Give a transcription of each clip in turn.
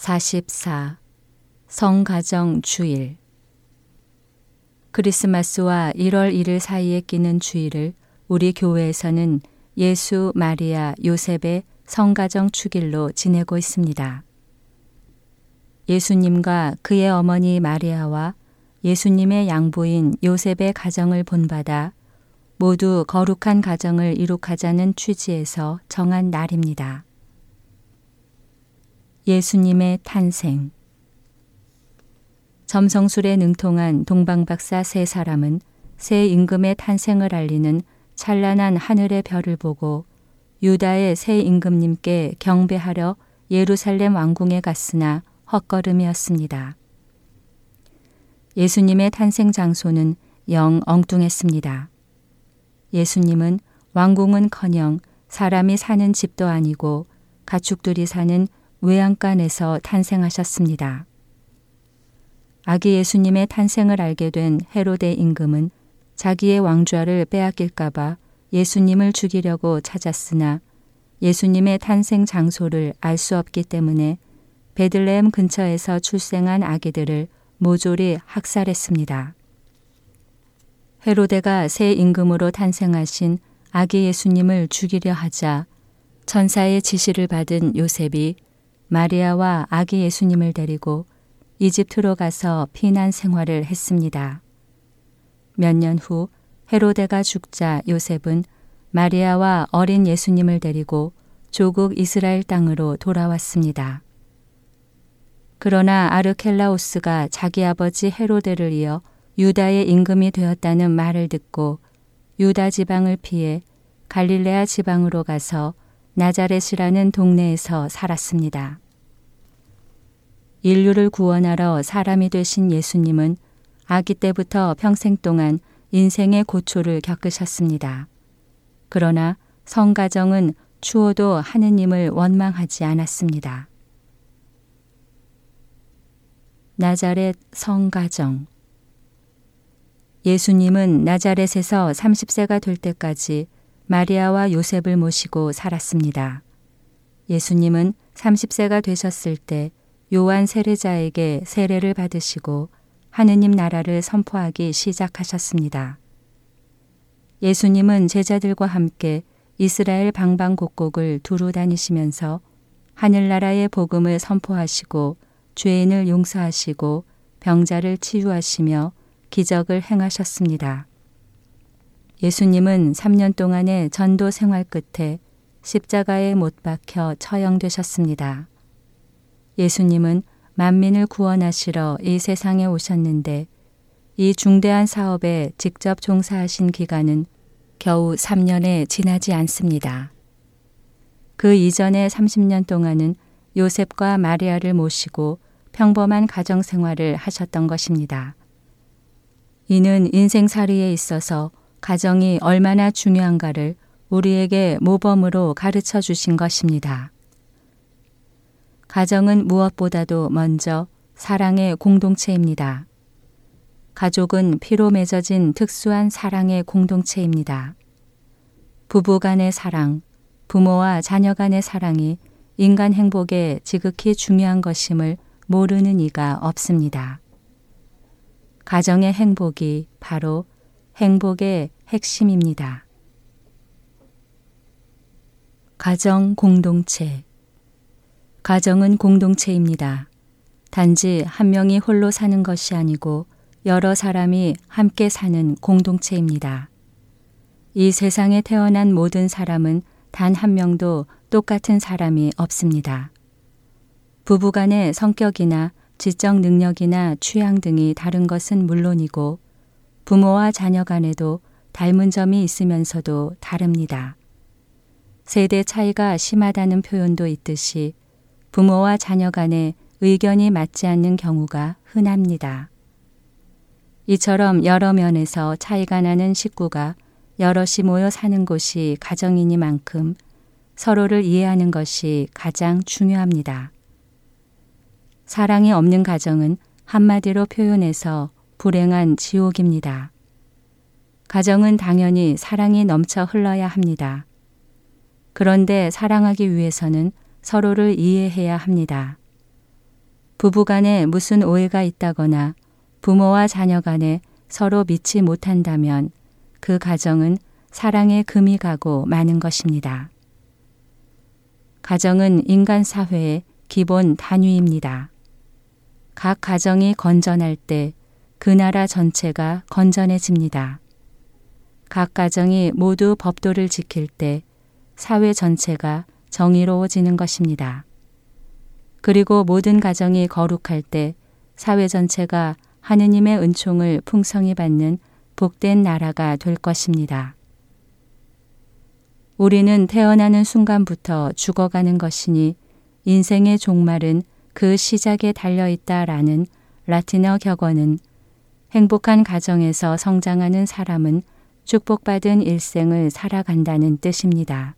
44. 성가정 주일. 크리스마스와 1월 1일 사이에 끼는 주일을 우리 교회에서는 예수, 마리아, 요셉의 성가정 축일로 지내고 있습니다. 예수님과 그의 어머니 마리아와 예수님의 양부인 요셉의 가정을 본받아 모두 거룩한 가정을 이룩하자는 취지에서 정한 날입니다. 예수님의 탄생. 점성술에 능통한 동방박사 세 사람은 새 임금의 탄생을 알리는 찬란한 하늘의 별을 보고 유다의 새 임금님께 경배하려 예루살렘 왕궁에 갔으나 헛걸음이었습니다. 예수님의 탄생 장소는 영 엉뚱했습니다. 예수님은 왕궁은커녕 사람이 사는 집도 아니고 가축들이 사는 외양간에서 탄생하셨습니다. 아기 예수님의 탄생을 알게 된 헤로데 임금은 자기의 왕좌를 빼앗길까봐 예수님을 죽이려고 찾았으나 예수님의 탄생 장소를 알 수 없기 때문에 베들레헴 근처에서 출생한 아기들을 모조리 학살했습니다. 헤로데가 새 임금으로 탄생하신 아기 예수님을 죽이려 하자 천사의 지시를 받은 요셉이 마리아와 아기 예수님을 데리고 이집트로 가서 피난 생활을 했습니다. 몇 년 후 헤로데가 죽자 요셉은 마리아와 어린 예수님을 데리고 조국 이스라엘 땅으로 돌아왔습니다. 그러나 아르켈라오스가 자기 아버지 헤로데를 이어 유다의 임금이 되었다는 말을 듣고 유다 지방을 피해 갈릴레아 지방으로 가서 나자렛이라는 동네에서 살았습니다. 인류를 구원하러 사람이 되신 예수님은 아기 때부터 평생 동안 인생의 고초를 겪으셨습니다. 그러나 성가정은 추호도 하느님을 원망하지 않았습니다. 나자렛 성가정. 예수님은 나자렛에서 30세가 될 때까지 마리아와 요셉을 모시고 살았습니다. 예수님은 30세가 되셨을 때 요한 세례자에게 세례를 받으시고 하느님 나라를 선포하기 시작하셨습니다. 예수님은 제자들과 함께 이스라엘 방방곡곡을 두루 다니시면서 하늘나라의 복음을 선포하시고 죄인을 용서하시고 병자를 치유하시며 기적을 행하셨습니다. 예수님은 3년 동안의 전도 생활 끝에 십자가에 못 박혀 처형되셨습니다. 예수님은 만민을 구원하시러 이 세상에 오셨는데 이 중대한 사업에 직접 종사하신 기간은 겨우 3년에 지나지 않습니다. 그 이전의 30년 동안은 요셉과 마리아를 모시고 평범한 가정생활을 하셨던 것입니다. 이는 인생살이에 있어서 가정이 얼마나 중요한가를 우리에게 모범으로 가르쳐 주신 것입니다. 가정은 무엇보다도 먼저 사랑의 공동체입니다. 가족은 피로 맺어진 특수한 사랑의 공동체입니다. 부부 간의 사랑, 부모와 자녀 간의 사랑이 인간 행복에 지극히 중요한 것임을 모르는 이가 없습니다. 가정의 행복이 바로 행복의 핵심입니다. 가정 공동체. 가정은 공동체입니다. 단지 한 명이 홀로 사는 것이 아니고 여러 사람이 함께 사는 공동체입니다. 이 세상에 태어난 모든 사람은 단 한 명도 똑같은 사람이 없습니다. 부부간의 성격이나 지적 능력이나 취향 등이 다른 것은 물론이고 부모와 자녀 간에도 닮은 점이 있으면서도 다릅니다. 세대 차이가 심하다는 표현도 있듯이 부모와 자녀 간에 의견이 맞지 않는 경우가 흔합니다. 이처럼 여러 면에서 차이가 나는 식구가 여럿이 모여 사는 곳이 가정이니만큼 서로를 이해하는 것이 가장 중요합니다. 사랑이 없는 가정은 한마디로 표현해서 불행한 지옥입니다. 가정은 당연히 사랑이 넘쳐 흘러야 합니다. 그런데 사랑하기 위해서는 서로를 이해해야 합니다. 부부간에 무슨 오해가 있다거나 부모와 자녀 간에 서로 믿지 못한다면 그 가정은 사랑의 금이 가고 마는 것입니다. 가정은 인간 사회의 기본 단위입니다. 각 가정이 건전할 때 그 나라 전체가 건전해집니다. 각 가정이 모두 법도를 지킬 때 사회 전체가 정의로워지는 것입니다. 그리고 모든 가정이 거룩할 때 사회 전체가 하느님의 은총을 풍성히 받는 복된 나라가 될 것입니다. 우리는 태어나는 순간부터 죽어가는 것이니 인생의 종말은 그 시작에 달려있다라는 라틴어 격언은 행복한 가정에서 성장하는 사람은 축복받은 일생을 살아간다는 뜻입니다.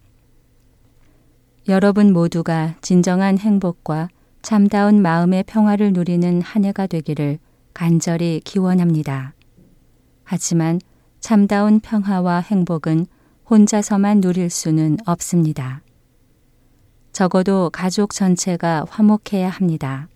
여러분 모두가 진정한 행복과 참다운 마음의 평화를 누리는 한 해가 되기를 간절히 기원합니다. 하지만 참다운 평화와 행복은 혼자서만 누릴 수는 없습니다. 적어도 가족 전체가 화목해야 합니다.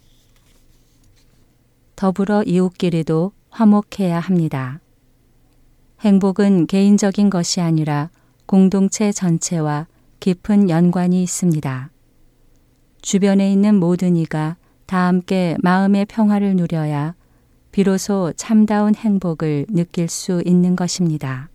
더불어 이웃끼리도 화목해야 합니다. 행복은 개인적인 것이 아니라 공동체 전체와 깊은 연관이 있습니다. 주변에 있는 모든 이가 다 함께 마음의 평화를 누려야 비로소 참다운 행복을 느낄 수 있는 것입니다.